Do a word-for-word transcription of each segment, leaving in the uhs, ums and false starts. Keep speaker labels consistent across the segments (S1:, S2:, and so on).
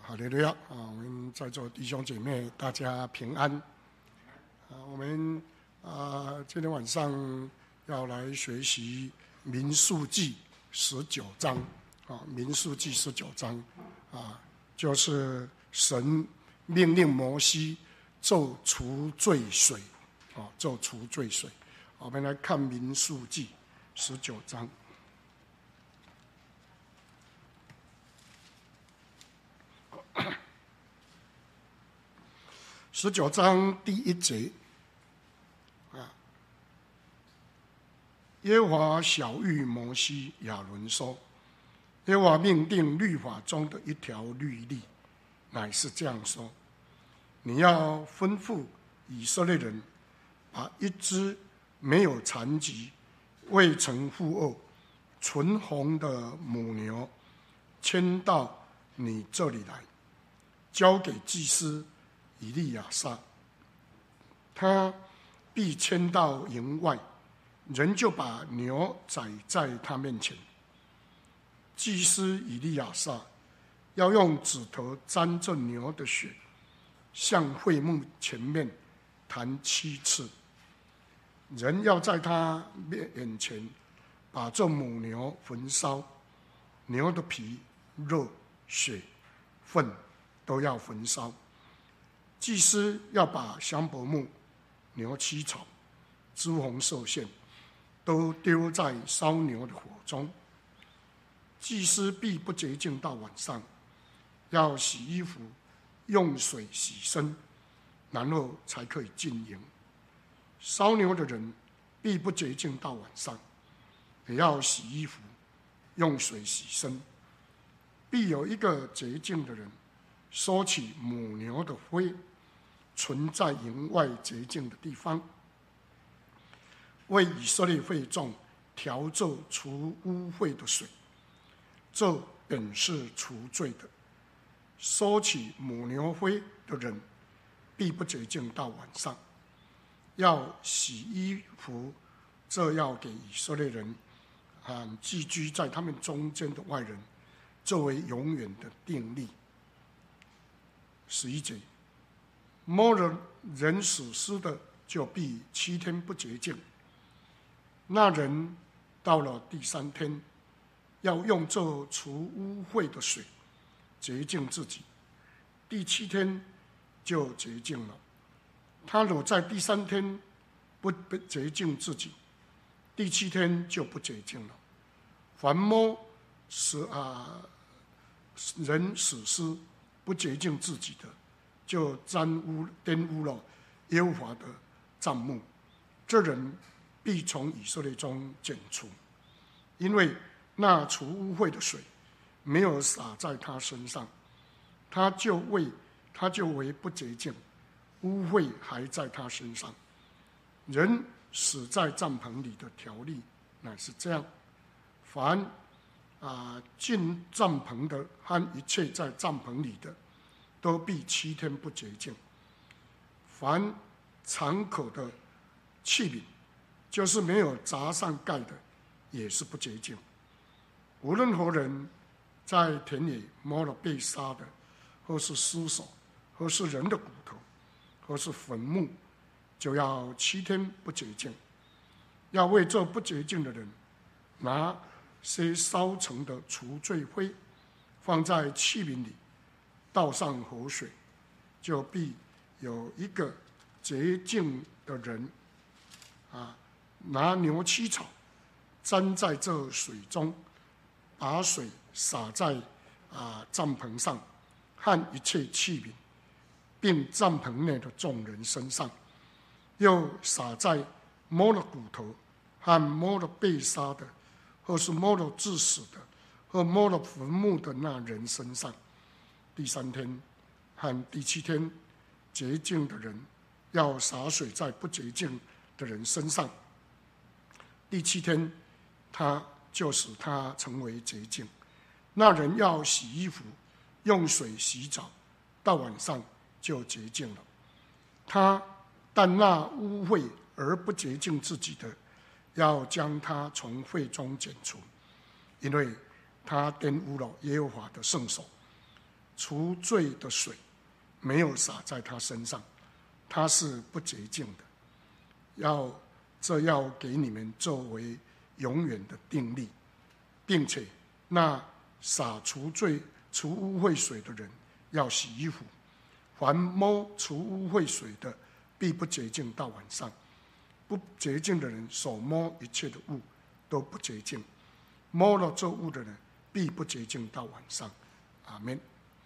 S1: 哈利路亚啊！我们在座弟兄姐妹，大家平安啊！我们啊，今天晚上要来学习民数记十九章啊，民数记十九章啊，就是神命令摩西咒除罪水啊，咒除罪水。我们来看民数记十九章。十九章第一节，啊，耶和华晓谕摩西、亚伦说：“耶和华命定律法中的一条律例，乃是这样说：你要吩咐以色列人，把一只没有残疾、未曾负恶、纯红的母牛牵到你这里来，交给祭司以利亚撒，他必牵到营外，人就把牛宰在他面前。祭司以利亚撒要用指头沾这牛的血，向会幕前面弹七次。人要在他眼前把这母牛焚烧，牛的皮、肉、血、粪都要焚烧。祭司要把香柏木、牛膝草、朱红寿线都丢在烧牛的火中。祭司必不洁净到晚上，要洗衣服，用水洗身，然后才可以进营。烧牛的人必不洁净到晚上，也要洗衣服，用水洗身。必有一个洁净的人收起母牛的灰，存在营外洁净的地方，为以色列会众调奏除污秽的水，这本是除罪的。收起母牛灰的人必不洁净到晚上，要洗衣服，这要给以色列人和寄居在他们中间的外人作为永远的定例。十一节，摸了人死尸的，就必七天不洁净。那人到了第三天，要用这除污秽的水洁净自己，第七天就洁净了。他若在第三天不洁净自己，第七天就不洁净了。凡摸死啊人死尸不洁净自己的，就沾污玷污了耶和华的帐幕，这人必从以色列中剪除，因为那除污秽的水没有洒在他身上，他就为他就为不洁净，污秽还在他身上。人死在帐篷里的条例乃是这样：凡啊进帐篷的和一切在帐篷里的，都必七天不洁净。凡敞口的器皿，就是没有砸上盖的，也是不洁净。无论何人在田野摸了被杀的，或是尸首，或是人的骨头，或是坟墓，就要七天不洁净。要为这不洁净的人拿些烧成的除罪灰，放在器皿里，倒上活水，就必有一个洁净的人啊，拿牛膝草沾在这水中，把水洒在啊帐篷上和一切器皿，并帐篷内的众人身上，又洒在摸了骨头和摸了被杀的，或是摸了致死的，或摸了坟墓的那人身上。第三天和第七天，洁净的人要洒水在不洁净的人身上。第七天，他就使他成为洁净。那人要洗衣服，用水洗澡，到晚上就洁净了。他但那污秽而不洁净自己的，要将他从会中剪除，因为他玷污了耶和华的圣所。 除罪的水没有洒在他身上，他是不洁净的。要这要给你们作为永远的定例，并且那洒除罪除污秽水的人要洗衣服，凡摸除污秽水的必不洁净到晚上。不洁净的人手摸一切的物都不洁净，摸了这物的人必不洁净到晚上。阿们。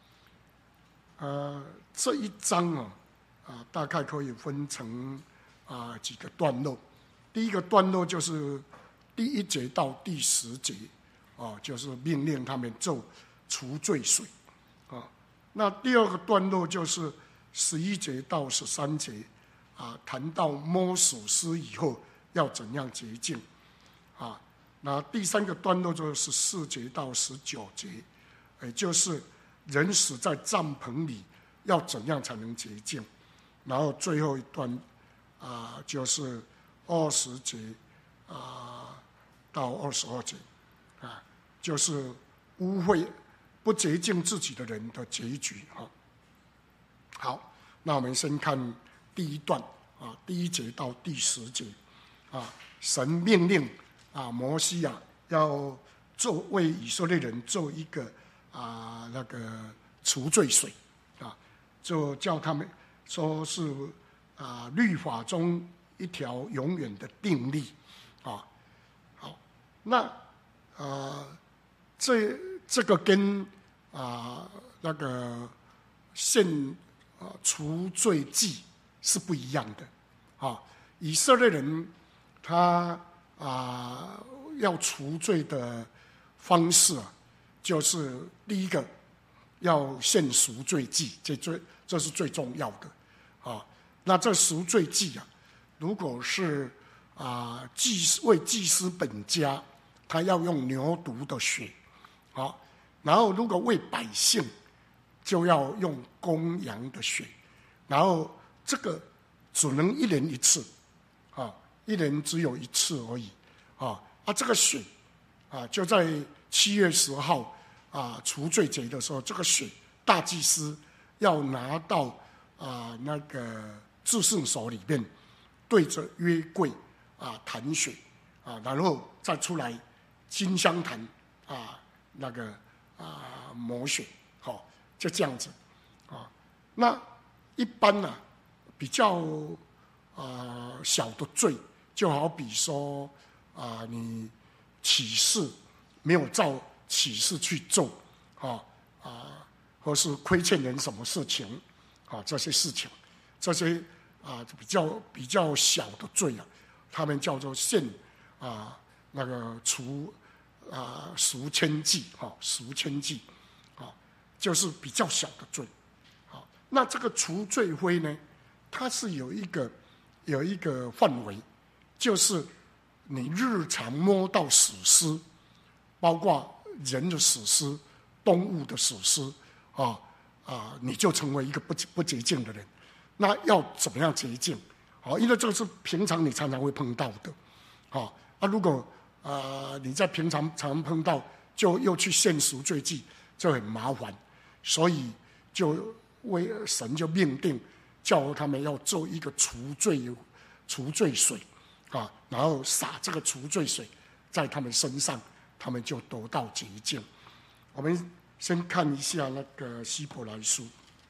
S1: 呃，这一章啊，啊，大概可以分成啊几个段落。第一个段落就是第一节到第十节，啊，就是命令他们做除罪水，啊。那第二个段落就是十一节到十三节，啊，谈到摸属尸以后要怎样洁净，啊。那第三个段落就是十四节到十九节，也就是人死在帐篷里要怎样才能洁净，然后最后一段啊、呃、就是二十节啊、呃、到二十二节啊，就是污秽不洁净自己的人的结局哈。好，那我们先看第一段啊，第一节到第十节啊，神命令啊摩西啊要做为以色列人做一个啊那个除罪水啊，就叫他们说是啊律法中一条永远的定例啊。好，那啊这这个跟啊那个献啊除罪祭是不一样的啊。以色列人他啊要除罪的方式啊，就是第一个要献赎罪祭，这最这是最重要的啊。那这赎罪祭啊，如果是啊祭司为祭司本家，他要用牛犊的血啊，然后如果为百姓，就要用公羊的血，然后这个只能一年一次啊，一年只有一次而已啊。啊，这个血啊，就在七月十号啊除罪节的时候，这个血大祭司要拿到啊那个至圣所里面，对着约柜啊弹血啊，然后再出来金香坛啊那个啊抹血，好、哦，就这样子啊。那一般呢、啊，比较啊小的罪，就好比说啊你起誓没有照起誓去做啊啊，或是亏欠人什么事情啊，这些事情，这些啊比较比较小的罪啊，他们叫做献啊那个除啊赎愆祭哈，赎愆祭啊，就是比较小的罪。好，那这个除罪灰呢，它是有一个有一个范围，就是你日常摸到死尸，包括人的死尸、动物的死尸啊啊，你就成为一个不不洁净的人。那要怎么样洁净？好，因为这个是平常你常常会碰到的。好，啊，如果啊、呃、你在平常常碰到，就又去献赎罪祭，就很麻烦。所以就为神就命定，叫他们要做一个除罪除罪水。啊，然后洒这个除罪水在他们身上，他们就得到洁净。我们先看一下那个希伯来书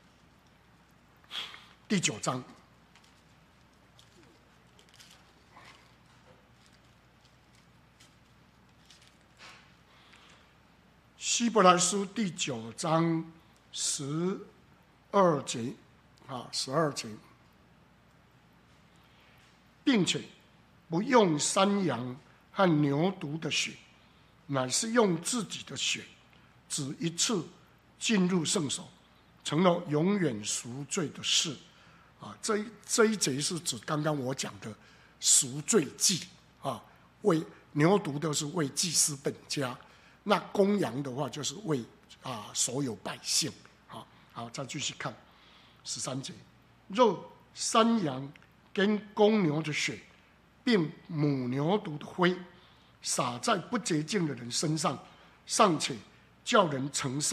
S1: 第九章，希伯来书第九章十二节啊，十二节，并且不用山羊和牛犊的血，乃是用自己的血，只一次进入圣所，成了永远赎罪的事。啊，这一这一节是指刚刚我讲的赎罪祭啊，为牛犊的是为祭司本家，那公羊的话就是为啊所有百姓。好，好，再继续看十三节，若山羊跟公牛的血，并母牛犊的灰洒在不洁净的人身上，尚且叫人成圣，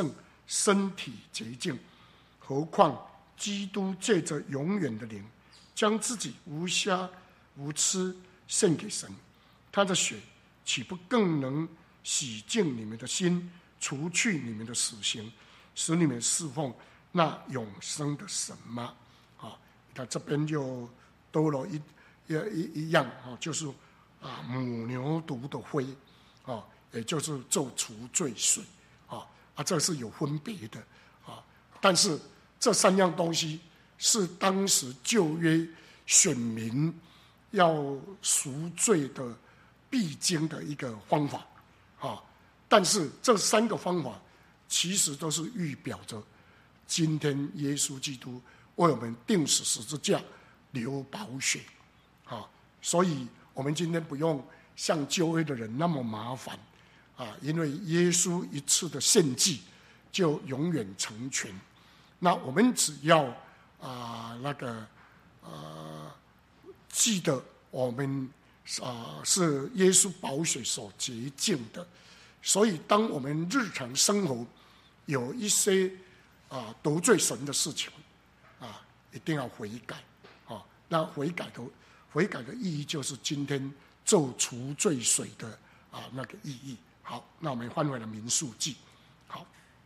S1: 身体洁净，何况基督借着永远的灵，将自己无瑕无疵献给神，他的血岂不更能洗净你们的心，除去你们的死刑，使你们侍奉那永生的神吗？啊，他这边就多了一一一样啊，就是啊母牛犊的灰啊，也就是做除罪水啊啊，这是有分别的啊。但是这三样东西是当时旧约选民要赎罪的必经的一个方法啊。但是这三个方法其实都是预表着今天耶稣基督为我们钉死十字架流宝血啊，所以我们今天不用像旧约的人那么麻烦啊，因为耶稣一次的献祭就永远成全。那我们只要啊那个呃记得我们啊是耶稣宝血所洁净的，所以当我们日常生活有一些啊得罪神的事情啊，一定要悔改啊。那悔改的悔改的意义就是今天做除罪水的啊那个意义。好，那我们翻回了民数记。好，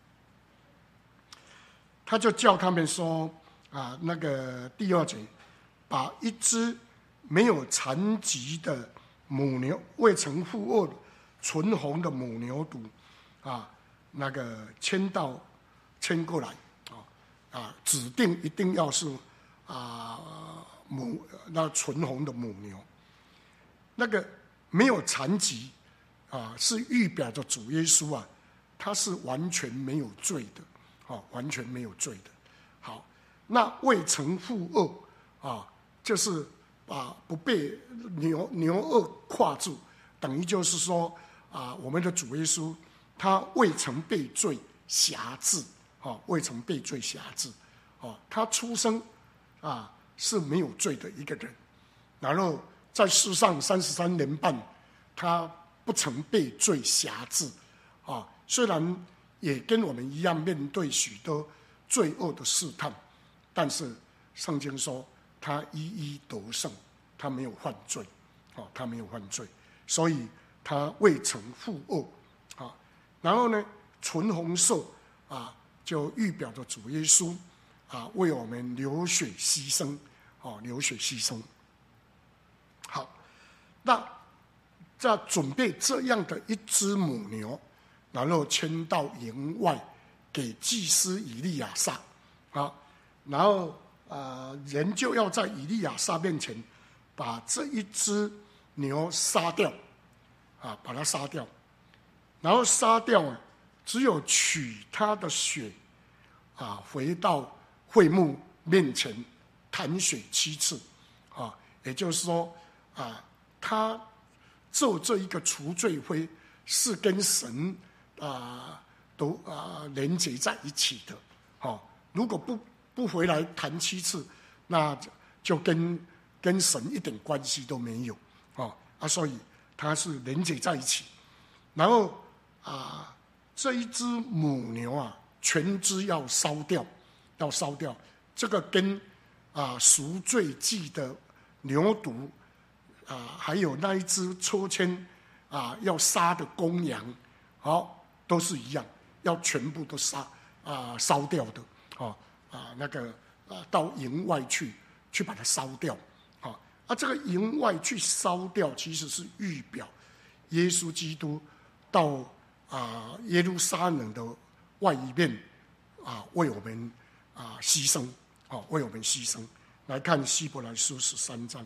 S1: 他就叫他们说啊，那个第二节，把一只没有残疾的母牛，未曾负恶、纯红的母牛犊啊，那个牵到牵过来啊啊，指定一定要是啊母那纯红的母牛，那个没有残疾啊，是预表着主耶稣啊，他是完全没有罪的。哦，完全没有罪的。好，那未曾负恶啊，就是把不被牛牛恶跨住，等于就是说啊，我们的主耶稣他未曾被罪辖制，啊，未曾被罪辖制，啊，他出生啊是没有罪的一个人，然后在世上三十三年半，他不曾被罪辖制，啊，虽然也跟我们一样面对许多罪恶的试探，但是圣经说他一一得胜，他没有犯罪，哦，他没有犯罪，所以他未曾负恶，啊，然后呢，纯红色啊，就预表着主耶稣啊为我们流血牺牲，哦，流血牺牲。好，那在准备这样的一只母牛，然后牵到营外给祭司以利亚撒啊，然后啊、呃，人就要在以利亚撒面前把这一只牛杀掉啊，把它杀掉，然后杀掉啊，只有取他的血啊，回到会幕面前弹血七次啊，也就是说啊，他做这一个除罪灰是跟神啊，都啊连接在一起的，哦，如果不不回来弹七次，那就跟跟神一点关系都没有，哦啊，所以它是连接在一起。然后啊，这一只母牛啊，全只要烧掉，要烧掉，这个跟啊赎罪祭的牛犊啊，还有那一只抽签啊要杀的公羊，好。都是一样，要全部都杀啊烧掉的，哦啊那个啊到营外去去把它烧掉，啊啊这个营外去烧掉，其实是预表耶稣基督到啊耶路撒冷的外一面啊为我们啊牺牲，啊为我们牺牲。来看希伯来书十三章。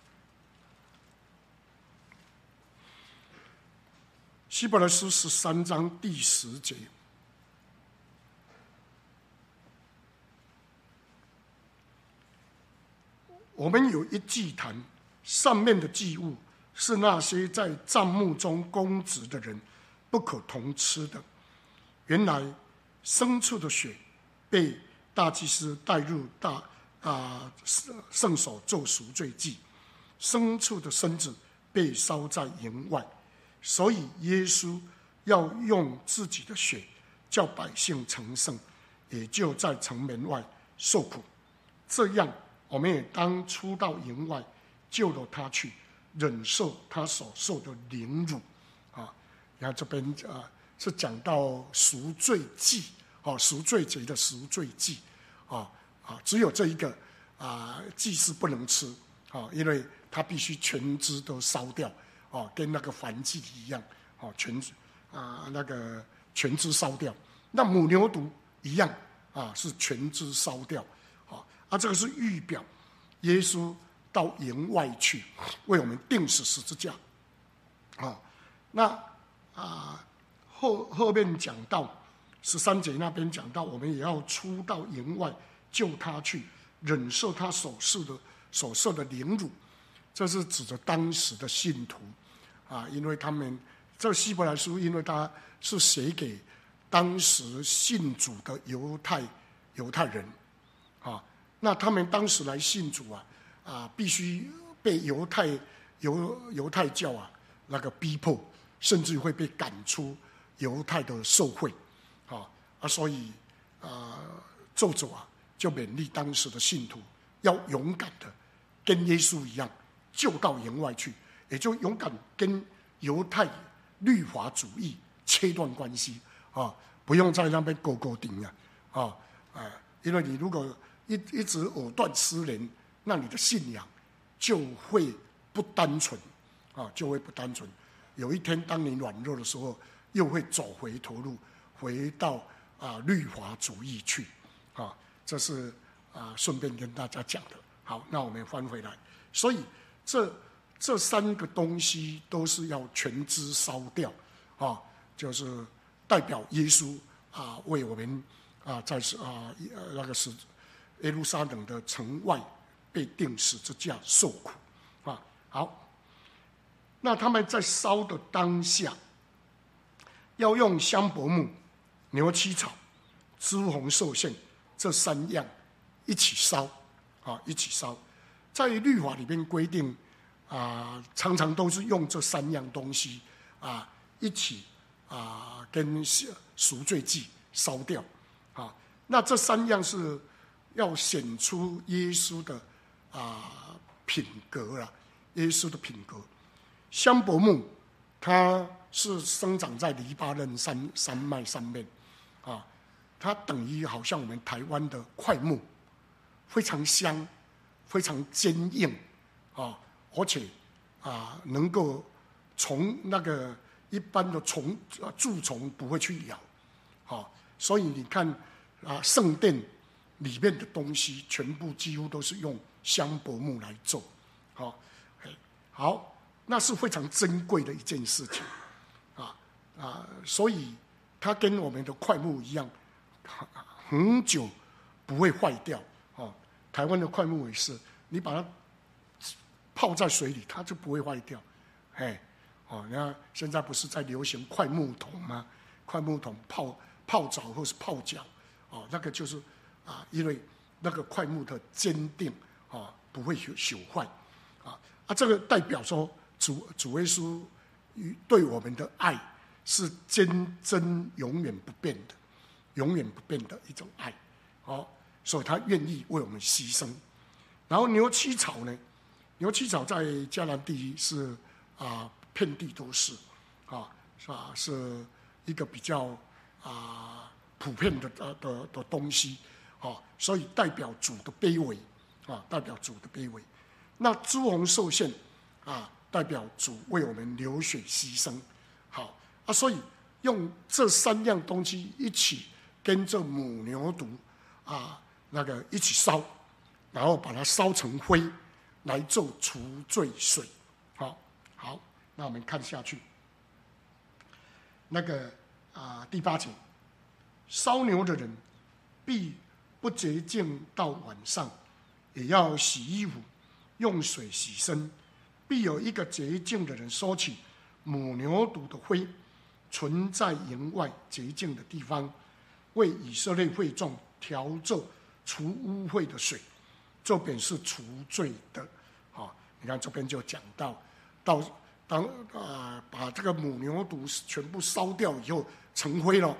S1: 希伯来书十三章第十节，我们有一祭坛，上面的祭物是那些在帐幕中供职的人不可同吃的。原来牲畜的血被大祭司带入大啊圣所做赎罪祭，牲畜的身子被烧在营外。所以耶稣要用自己的血叫百姓成圣，也就在城门外受苦。这样，我们也当出到营外，救了他去，忍受他所受的凌辱。啊，然后这边啊是讲到赎罪祭，啊，赎罪节的赎罪祭，啊啊，只有这一个啊祭司不能吃，啊，因为他必须全肢都烧掉，啊，跟那个燔祭一样，啊，全啊那个全肢烧掉。那母牛犊一样，啊，是全肢烧掉。啊，这个是预表耶稣到营外去为我们钉死十字架。啊，那啊后后面讲到十三节那边讲到，我们也要出到营外救他去，忍受他所受的所受的凌辱。这是指着当时的信徒啊，因为他们这希伯来书，因为他是写给当时信主的犹太犹太人啊。那他们当时来信主啊，啊，必须被犹太犹犹太教啊那个逼迫，甚至会被赶出犹太的受会，啊啊，所以啊，作者啊就勉励当时的信徒要勇敢的跟耶稣一样，就到营外去，也就勇敢跟犹太律法主义切断关系啊，不用在那边勾勾顶啊，啊啊，因为你如果一一直藕断丝连，那你的信仰就会不单纯，啊，就会不单纯。有一天，当你软弱的时候，又会走回头路，回到啊律法主义去，啊，这是啊顺便跟大家讲的。好，那我们翻回来，所以这这三个东西都是要全肢烧掉，啊，就是代表耶稣啊为我们啊在啊那个是。耶路撒冷的城外被钉十字架受苦，啊，好，那他们在烧的当下，要用香柏木、牛膝草、朱红寿线这三样一起烧，啊，一起烧。在律法里面规定，啊，常常都是用这三样东西啊一起啊跟赎罪祭烧掉，啊，那这三样是。要显出耶稣的啊品格啦，耶稣的品格。香柏木，它是生长在黎巴嫩山山脉上面，啊，它等于好像我们台湾的檜木，非常香，非常坚硬，啊，而且啊能够虫那个一般的虫蛀虫不会去咬，啊，所以你看啊圣殿。里面的东西全部几乎都是用香柏木来做，好，好，那是非常珍贵的一件事情，啊啊，所以它跟我们的檜木一样，很久不会坏掉，哦，台湾的檜木也是，你把它泡在水里，它就不会坏掉，哎，哦，那现在不是在流行檜木桶吗？檜木桶泡泡澡或是泡脚，哦，那个就是。啊，因为那个檜木的坚定啊，不会朽坏，啊啊，这个代表说主主耶稣对我们的爱是坚贞永远不变的，永远不变的一种爱，哦，所以他愿意为我们牺牲。然后牛膝草呢，牛膝草在迦南地是啊遍地都是，啊是吧？是一个比较啊普遍的的的的东西。啊，所以代表主的卑微，啊，代表主的卑微。那朱红受限，啊，代表主为我们流血牺牲。好啊，所以用这三样东西一起跟这母牛犊啊那个一起烧，然后把它烧成灰，来做除罪水。好，好，那我们看下去。那个啊第八节，烧牛的人必不洁净到晚上，也要洗衣服，用水洗身。必有一个洁净的人收起母牛犊的灰，存在营外洁净的地方，为以色列会众调奏除污秽的水，这便是除罪的。啊，你看这边就讲到，到当啊把这个母牛犊全部烧掉以后成灰了，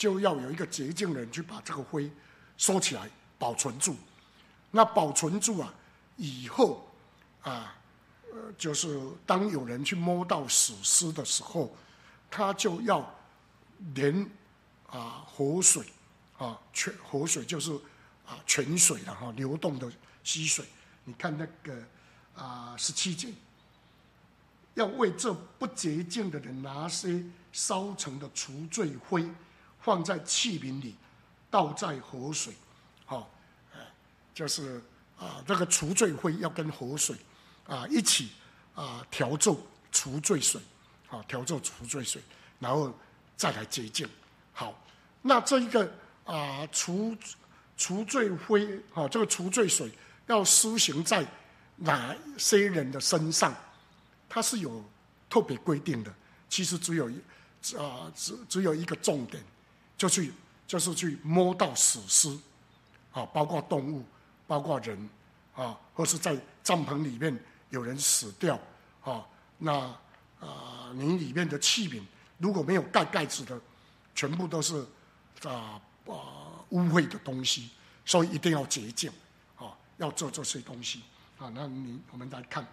S1: 就要有一个洁净的人去把这个灰收起来保存住。那保存住啊，以后啊，呃，就是当有人去摸到死尸的时候，他就要连啊活水啊泉活水就是啊泉水了哈，流动的溪水。你看那个啊十七节，要为这不洁净的人拿些烧成的除罪灰，放在器皿里，倒在活水，好、哦，就是啊这个除罪灰要跟活水啊一起啊调奏除罪水，好、哦、调奏除罪水，然后再来洁净。好，那这一个啊除除罪灰，好、哦、这个除罪水要施行在哪些人的身上？它是有特别规定的，其实只有啊只只有一个重点，就去就是去摸到死尸，啊，包括动物，包括人，啊，或是在帐篷里面有人死掉，啊，那啊你里面的器皿如果没有盖盖子的，全部都是啊啊污秽的东西，所以一定要洁净，啊，要做这些东西，啊，那你我们来看。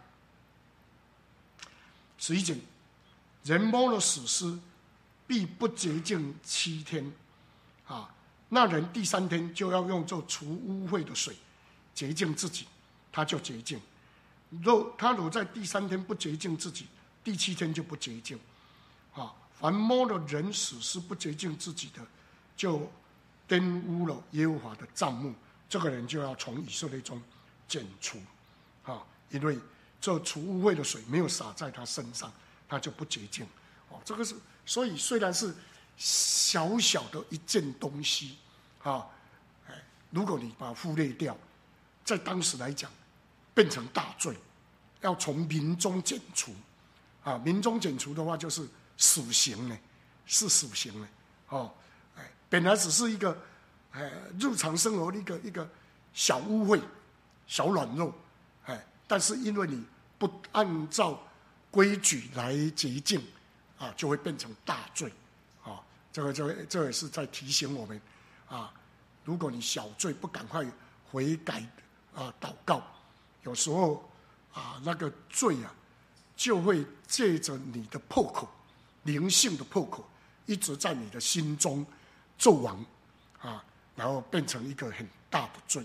S1: 十一节，人摸了死尸，必不洁净七天，啊，那人第三天就要用这除污秽的水洁净自己，他就洁净。若他如在第三天不洁净自己，第七天就不洁净。啊，凡摸了人死尸不洁净自己的，就玷污了耶和华的帐幕，这个人就要从以色列中剪除，啊，因为这除污秽的水没有洒在他身上，他就不洁净。哦，这个是，所以虽然是小小的一件东西，啊，哎，如果你把它忽略掉，在当时来讲，变成大罪，要从民中剪除。啊，民中剪除的话，就是死刑呢，是死刑呢。哦，哎，本来只是一个，哎，日常生活的一个一个小污秽、小软弱，哎。但是因为你不按照规矩来洁净，啊，就会变成大罪，啊，这个这这也是在提醒我们，啊，如果你小罪不赶快悔改啊祷告，有时候啊那个罪啊就会借着你的破口，灵性的破口，一直在你的心中纣王，啊，然后变成一个很大的罪。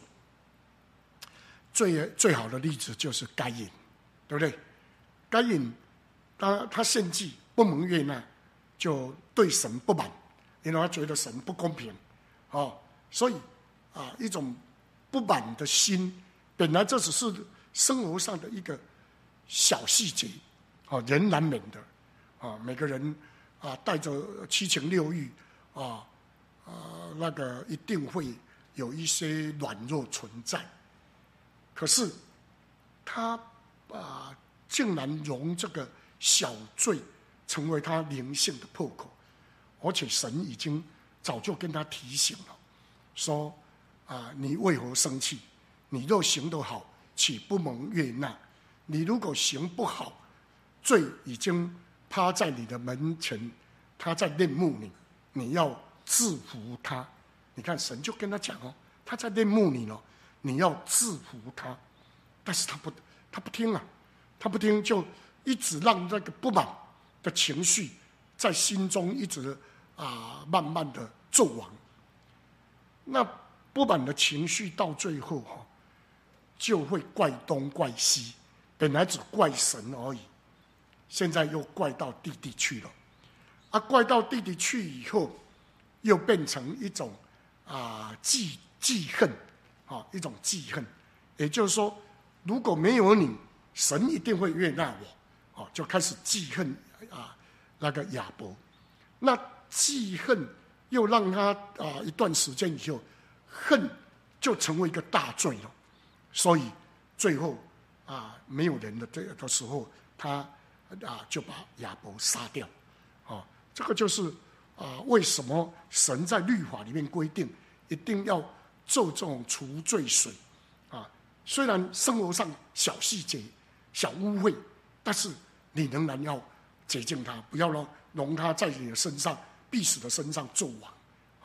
S1: 最最好的例子就是该隐，对不对？该隐他他献祭不蒙悦纳，就对神不满，因为他觉得神不公平，哦，所以啊一种不满的心，本来这只是生活上的一个小细节，啊，人难免的，啊，每个人啊带着七情六欲，啊啊那个一定会有一些软弱存在。可是，他啊，竟然容这个小罪成为他灵性的破口，而且神已经早就跟他提醒了，说啊，你为何生气？你若行得好，岂不蒙悦纳？你如果行不好，罪已经趴在你的门前，他在恋慕你，你要制服他。你看，神就跟他讲哦，他在恋慕你了。你要制服他，但是他不，他不听啊，他不听，就一直让那个不满的情绪在心中一直啊，慢慢的纣王。那不满的情绪到最后哈，就会怪东怪西，本来只怪神而已，现在又怪到弟弟去了，啊，怪到弟弟去以后，又变成一种啊记记恨。啊，一种记恨，也就是说，如果没有你，神一定会悦纳我，哦，就开始记恨啊那个亚伯。那记恨又让他啊一段时间以后，恨就成为一个大罪了。所以最后啊没有人的这个时候，他啊就把亚伯杀掉。啊，这个就是啊为什么神在律法里面规定一定要做这种除罪水，啊，虽然生活上小细节、小污秽，但是你仍然要洁净它，不要容容它在你的身上、必死的身上纣王，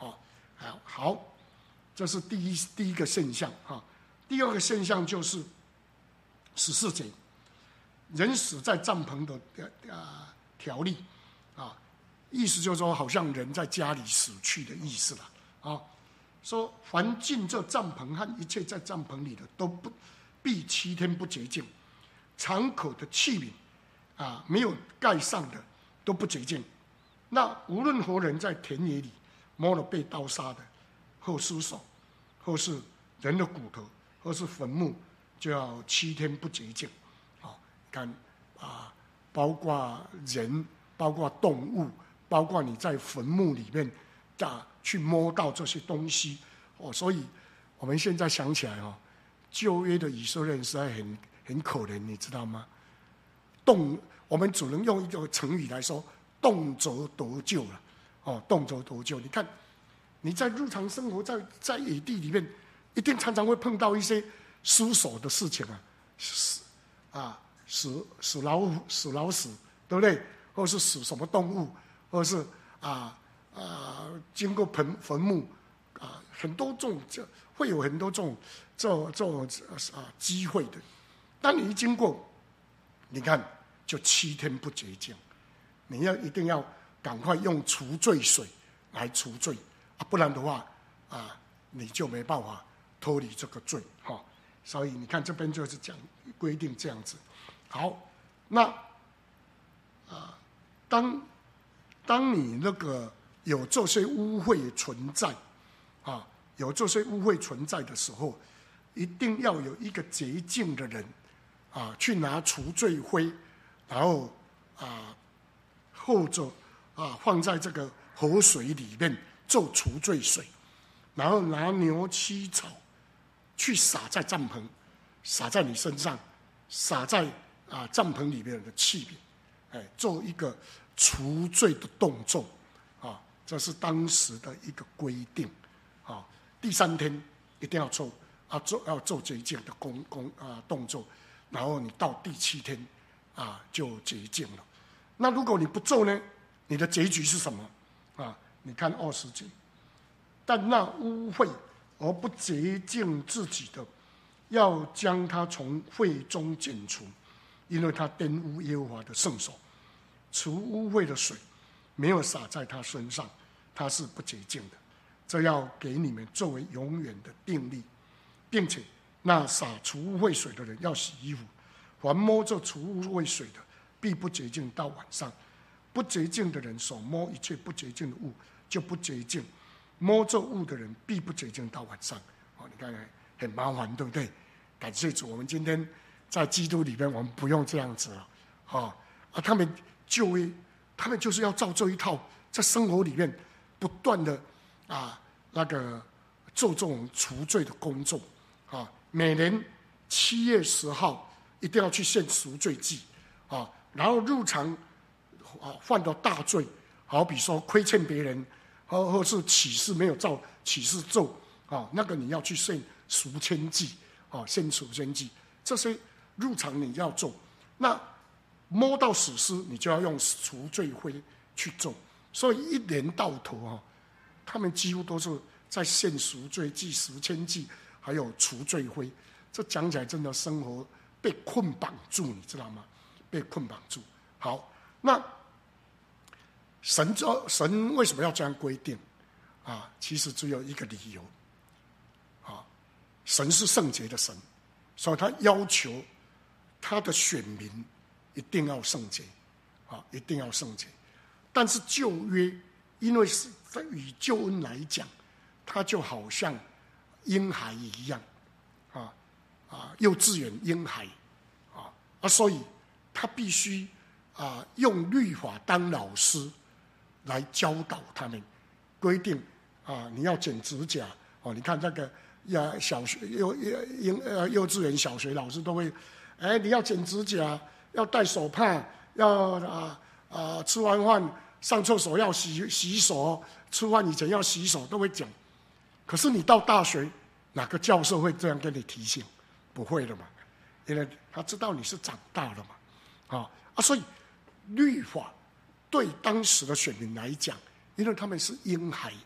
S1: 好，好，这是第一第一个现象哈。第二个现象就是十四节，人死在帐篷的呃条例啊，意思就是说，好像人在家里死去的意思了啊。说凡进这帐篷和一切在帐篷里的，都不必七天不洁净。敞口的器皿啊，没有盖上的都不洁净。那无论何人在田野里摸了被刀杀的，或尸首，或是人的骨头，或是坟墓，就要七天不洁净。啊，看啊，包括人，包括动物，包括你在坟墓里面啊去摸到这些东西哦。所以我们现在想起来哦，旧约的以色列人实在很很可怜，你知道吗？动，我们只能用一个成语来说，动辄得救了。哦，动辄得救。你看，你在日常生活，在在野地里面，一定常常会碰到一些失手的事情啊，死啊，死死老虎、死老鼠，对不对？或是死什么动物，或是啊啊，经过坟坟墓啊，很多这种这会有很多这种这种这种啊机会的。当你一经过，你看就七天不洁净，你要一定要赶快用除罪水来除罪啊，不然的话啊，你就没办法脱离这个罪哈、哦。所以你看这边就是讲规定这样子。好，那啊，当当你那个有这些污秽存在啊，有这些污秽存在的时候，一定要有一个洁净的人。啊，去拿除罪灰，然后啊，或者啊放在这个河水里面做除罪水，然后拿牛膝草去撒在帐篷，撒在你身上，撒在啊帐篷里面的器皿，哎，做一个除罪的动作啊，这是当时的一个规定啊。第三天一定要做啊做要做洁净的工工啊动作。然后你到第七天，啊，就洁净了。那如果你不做呢，你的结局是什么？啊，你看二十节，但那污秽而不洁净自己的，要将他从会中剪除，因为他玷污耶和华的圣所。除污秽的水没有洒在他身上，他是不洁净的。这要给你们作为永远的定例，并且。那洒除污秽水的人要洗衣服，凡摸这除污秽水的，必不洁净到晚上。不洁净的人手摸一切不洁净的物，就不洁净；摸这物的人，必不洁净到晚上。哦，你看很麻烦，对不对？感谢主，我们今天在基督里面，我们不用这样子了。哦、啊，他们就业，他们就是要照这一套，在生活里面不断的啊那个做这种除罪的工作啊。每年七月十号一定要去献赎罪祭啊，然后日常啊犯了大罪，好比说亏欠别人，或或是起誓没有照起誓做啊，那个你要去献赎愆祭啊，献赎愆祭，这些日常你要做。那摸到死尸，你就要用除罪灰去做。所以一年到头啊，他们几乎都是在献赎罪祭、赎愆祭。还有除罪灰，这讲起来真的生活被捆绑住，你知道吗？被捆绑住。好，那神神为什么要这样规定啊？其实只有一个理由啊，神是圣洁的神，所以他要求他的选民一定要圣洁啊，一定要圣洁。但是旧约，因为是在以救恩来讲，它就好像婴孩一样，啊啊，幼稚园婴孩，啊啊，所以他必须啊用律法当老师来教导他们，规定啊你要剪指甲哦，你看那个呀小学幼幼呃幼稚园小学老师都会，哎你要剪指甲，要戴手帕，要啊啊吃完饭上厕所要洗洗手，吃饭以前要洗手，都会讲。可是你到大学，哪个教授会这样跟你提醒？不会的嘛，因为他知道你是长大了嘛，啊啊，所以律法对当时的选民来讲，因为他们是婴孩，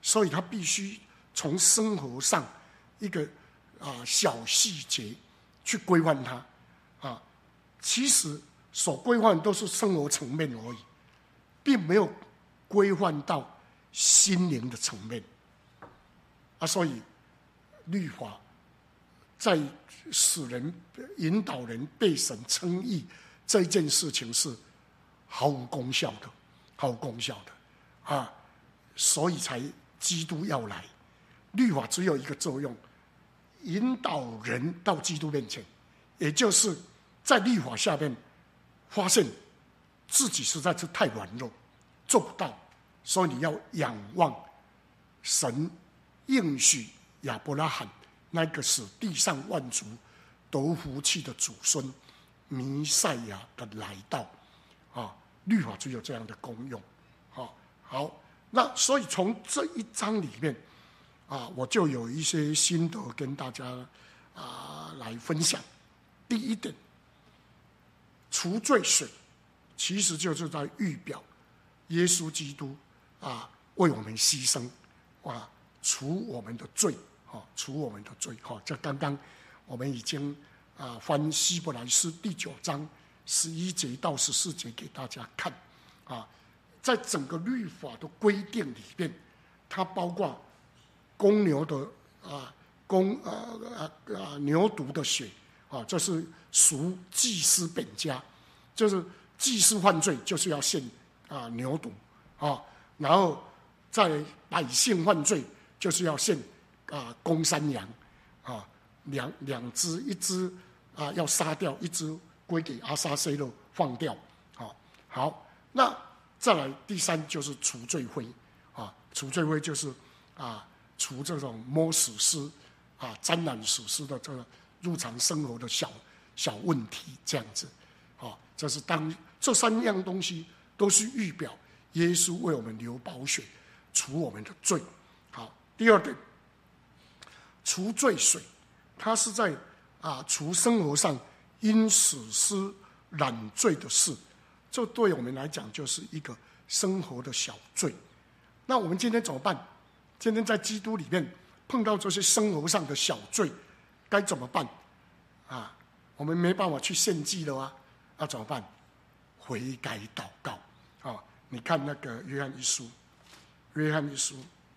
S1: 所以他必须从生活上一个啊小细节去规范它啊。其实所规范都是生活层面而已，并没有规范到心灵的层面啊。所以律法在使人引导人被神称义这件事情是毫无功效的，毫无功效的啊。所以才基督要来，律法只有一个作用，引导人到基督面前，也就是在律法下面发现自己实在是太软弱，做不到，所以你要仰望神应许亚伯拉罕那个使地上万族得福气的祖孙弥赛亚的来到啊。律法只有这样的功用啊。好，那所以从这一章里面啊，我就有一些心得跟大家啊来分享。第一点，除罪水其实就是在预表耶稣基督啊为我们牺牲啊，除我们的罪啊，除我们的罪哈。这刚刚我们已经啊翻希伯来书第九章十一节到十四节给大家看啊。在整个律法的规定里面，它包括公牛的啊公啊啊啊牛犊的血啊，这是属祭司本家，就是祭司犯罪就是要献啊牛犊啊，然后在百姓犯罪就是要献啊公山羊啊，两两只，一只啊要杀掉，一只归给阿撒西勒放掉啊。好，那再来第三就是除罪灰啊，除罪灰就是啊除这种摸死尸啊、沾染死尸的这个日常生活的小小问题，这样子啊，这是当这三样东西都是预表耶稣为我们流宝血，除我们的罪。好，第二点，除罪水，它是在啊除生活上因死尸染罪的事。这对我们来讲就是一个生活的小罪。那我们今天怎么办？今天在基督里面碰到这些生活上的小罪，该怎么办？啊，我们没办法去献祭了啊，那怎么办？悔改祷告啊！你看那个约翰一书，约翰一书，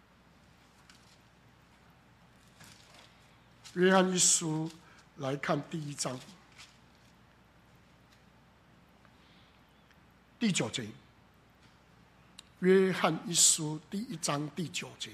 S1: 约翰一书来看第一章。第九节，约翰一书第一章第九节，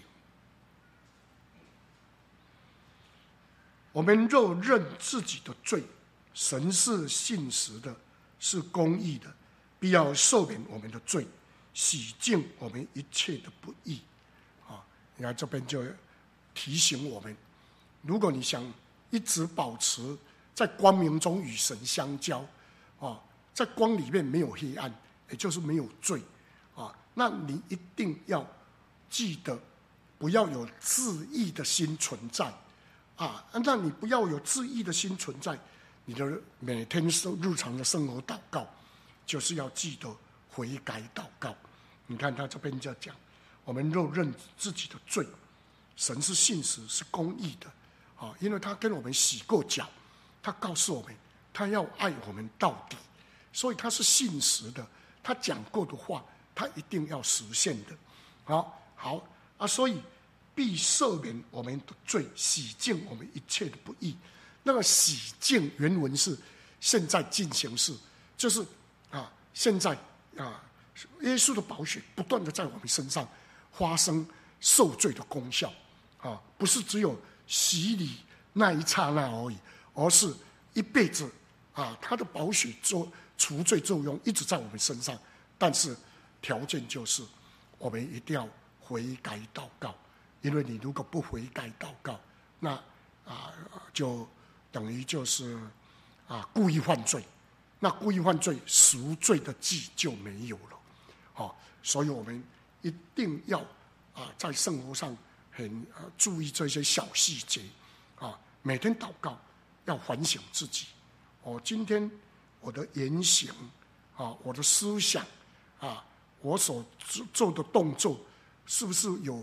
S1: 我们若认自己的罪，神是信实的，是公义的，必要赦免我们的罪，洗净我们一切的不义。啊，你看这边就提醒我们，如果你想一直保持在光明中与神相交，啊，在光里面没有黑暗，也就是没有罪啊，那你一定要记得不要有自义的心存在啊。那你不要有自义的心存在，你的每天日常的生活祷告就是要记得悔改祷告。你看他这边就讲，我们若认自己的罪，神是信实是公义的啊，因为他跟我们洗过脚，他告诉我们他要爱我们到底，所以他是信实的。他讲过的话，他一定要实现的。好，好啊，所以必赦免我们的罪，洗净我们一切的不义。那个洗净原文是现在进行式，就是啊，现在啊，耶稣的宝血不断的在我们身上发生受罪的功效啊，不是只有洗礼那一刹那而已，而是一辈子啊，他的宝血做除罪作用一直在我们身上，但是条件就是我们一定要悔改祷告，因为你如果不悔改祷告，那啊就等于就是啊故意犯罪，那故意犯罪赎罪的祭就没有了，好，所以我们一定要啊在生活上很啊注意这些小细节啊，每天祷告要反省自己，我今天我的言行啊，我的思想啊，我所做的动作，是不是有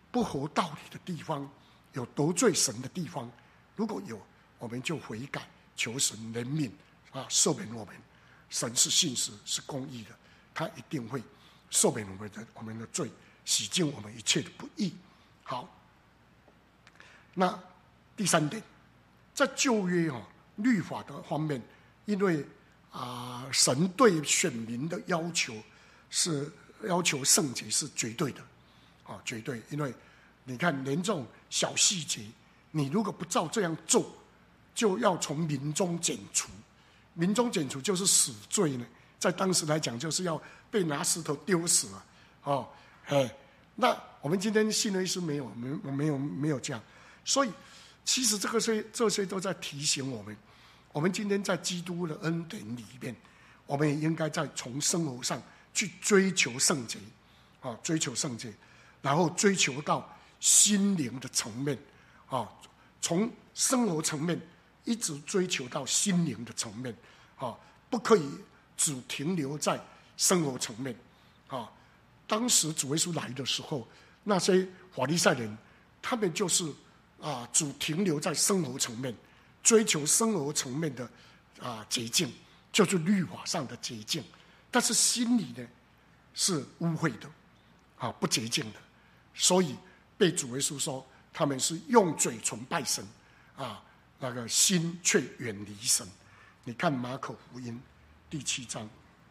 S1: 不合道理的地方，有得罪神的地方，如果有，我们就悔改，求神怜悯啊，赦免我们。神是信实，是公义的，他一定会赦免我们的我们的罪，洗净我们一切的不义。好，那第三点，在旧约啊律法的方面，因为啊、呃、神对选民的要求是要求圣洁是绝对的啊，绝对，因为你看连这种小细节，你如果不照这样做，就要从民中剪除。民中剪除就是死罪呢，在当时来讲，就是要被拿石头丢死了。哦，哎，那我们今天信的意思没有，没没有没有这样，所以其实这个些这些都在提醒我们，我们今天在基督的恩典里面，我们也应该在从生活上去追求圣洁，啊，追求圣洁，然后追求到心灵的层面，啊，从生活层面一直追求到心灵的层面，啊，不可以只停留在生活层面，啊，当时主耶稣来的时候，那些法利赛人，他们就是啊，只停留在生活层面，追求生活层面的啊洁净，就是律法上的洁净，但是心里呢是污秽的，啊，不洁净的，所以被主耶稣说他们是用嘴唇拜神，啊。那个心却远离神。你看马可福音第七章，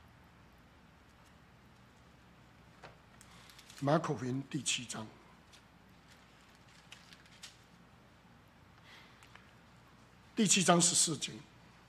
S1: 马可福音第七章，第七章十四节，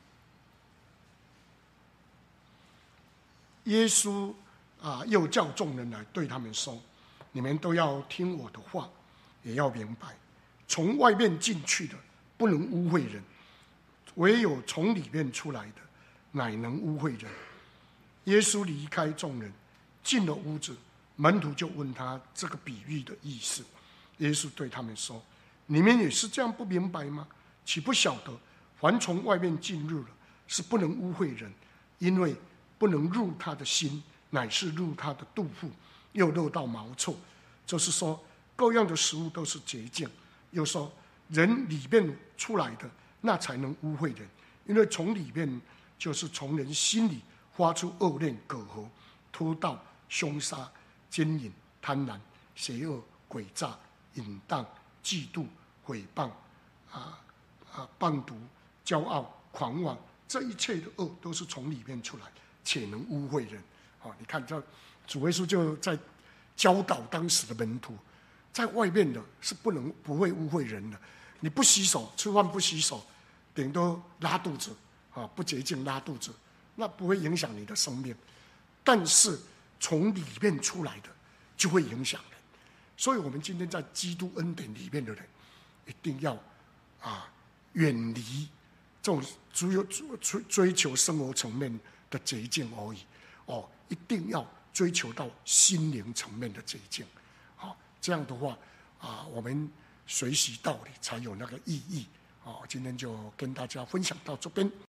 S1: 耶稣啊，又叫众人来对他们说：“你们都要听我的话，也要明白，从外面进去的不能污秽人，唯有从里面出来的，乃能污秽人。”耶稣离开众人，进了屋子，门徒就问他这个比喻的意思。耶稣对他们说：“你们也是这样不明白吗？岂不晓得，凡从外面进入了，是不能污秽人，因为不能入他的心，乃是入他的肚腹，又漏到毛臭。就是说，各样的食物都是洁净。又说，人里面出来的，那才能污秽人，因为从里面就是从人心里发出恶念、苟合、偷盗、凶杀、奸淫、贪婪、邪恶、诡诈、淫荡、嫉妒、毁谤、啊啊谤毒、骄傲、狂妄，这一切的恶都是从里面出来，且能污秽人。啊，你看，这主耶稣就在教导当时的门徒，在外面的是不能不会污秽人的。你不洗手，吃饭不洗手，顶多拉肚子啊，不洁净拉肚子，那不会影响你的生命。但是从里面出来的就会影响人。所以我们今天在基督恩典里面的人，一定要啊远离这种只有追追求生活层面的洁净而已哦，一定要追求到心灵层面的洁净。好，这样的话啊，我们学习道理才有那个意义。好，今天就跟大家分享到这边。